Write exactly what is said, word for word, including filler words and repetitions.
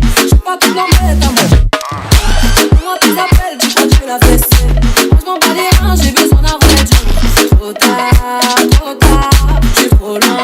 J'suis pas tout l'embête à moi. Moi tes appels, tu crois que tu l'as fessé. Moi j'm'en bats les reins, j'ai besoin d'un vrai job. Trop tard, trop tard, j'suis trop loin.